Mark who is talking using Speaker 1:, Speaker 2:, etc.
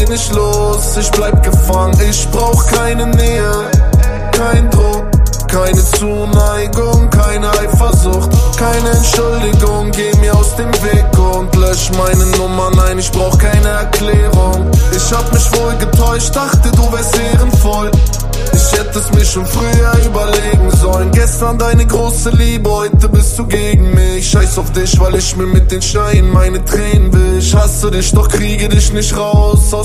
Speaker 1: geh nicht los, ich bleib gefangen. Ich brauch keine Nähe, kein Druck, keine Zuneigung, keine Eifersucht, keine Entschuldigung. Geh mir aus dem Weg und lösch meine Nummer, nein, ich brauch keine Erklärung. Ich hab mich wohl getäuscht, dachte du wärst ehrenvoll. Ich hätte es mir schon früher überlegen sollen. Gestern deine große Liebe, heute bist du gegen mich. Scheiß auf dich, weil ich mir mit den Steinen meine Tränen wisch. Hasse dich, doch kriege dich nicht raus.